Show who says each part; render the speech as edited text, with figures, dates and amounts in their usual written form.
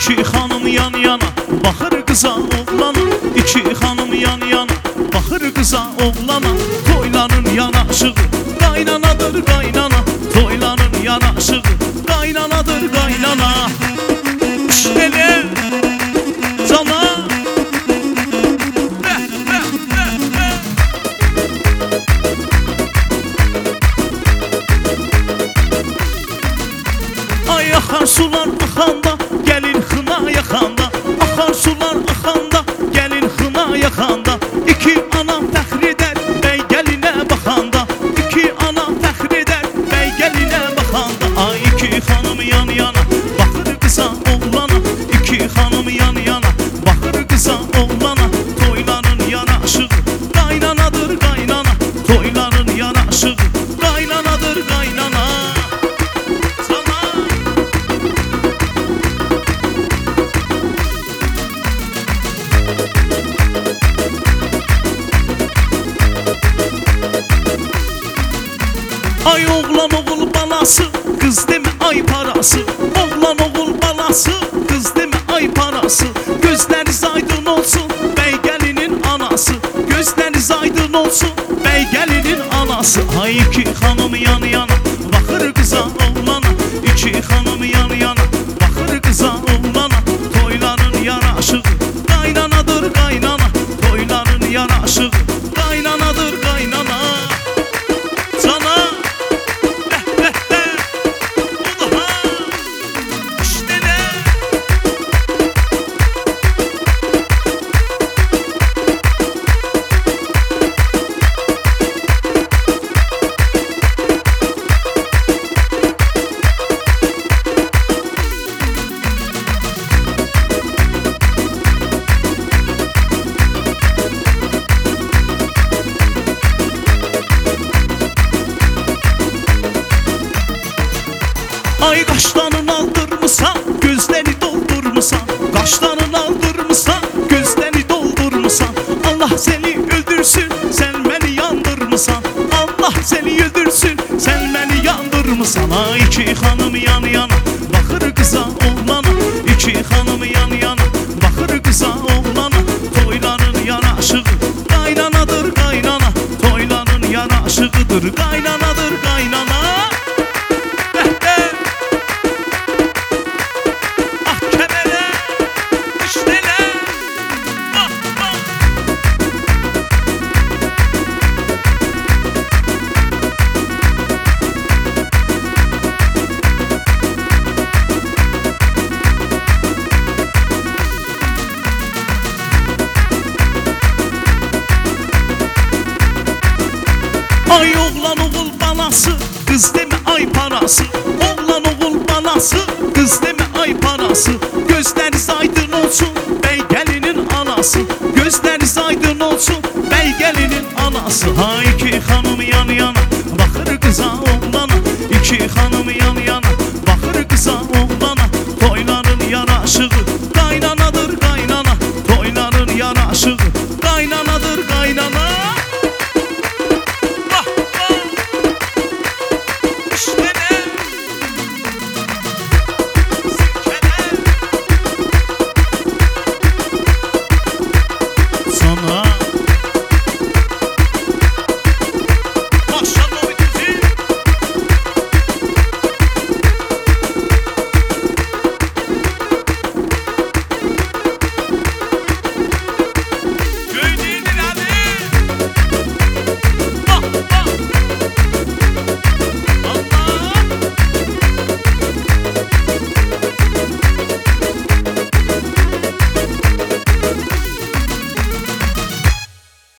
Speaker 1: İki hanım yan yana baxır qıza oğlana. İki hanım yan yana baxır qıza oğlana. Toyların yanaşığı qaynanadır qaynana. Toyların yanaşığı qaynanadır qaynana. İşte cana ay axar sular axanda gəlin xına yaxanda. Axar sular axanda gəlin xına yaxanda. İki ana fəxr edər bəy gəlinə baxanda. İki ana fəxr edər bəy gəlinə baxanda. Ay iki xanım yan yana baxır qıza oğlana. İki xanım yan yana baxır qıza oğlana. Toyların yanaşığı qaynanadır qaynana. Toyların yanaşığı qaynanadır qaynana. Ay oğlan oğul balası, kız deme ay parası. Oğlan oğul balası, kız deme ay parası. Gözleriniz aydın olsun bey gelinin anası. Gözleriniz aydın olsun bey gelinin anası. Ay iki hanım yan yana bakır kıza oğlana. İki hanım yan yana bakır kıza oğlana. Toyların yanaşığı qaynanadır qaynana. Toyların yanaşığı qaynanadır qaynana. Sana ay kaşlarını aldırmısan, gözlerini doldurmuşsan. Kaşlarını aldırmısan, gözlerini doldurmuşsan. Allah seni öldürsün, sen beni yandırmısan. Allah seni öldürsün, sen beni yandırmısan. Ay iki hanım yan yana bakır kıza oğlana. İki hanım yan yana bakır kıza oğlana. Toyların yanaşığı qaynanadır qaynana. Toyların yanaşığıdır qaynanadır qaynana. Ay oğlan oğul balası, kız deme ay parası. Oğlan oğul balası, kız deme ay parası. Gözleriniz aydın olsun bey gelinin anası. Gözleriniz aydın olsun bey gelinin anası. Ay iki hanım yan yana bakır kıza oğlana.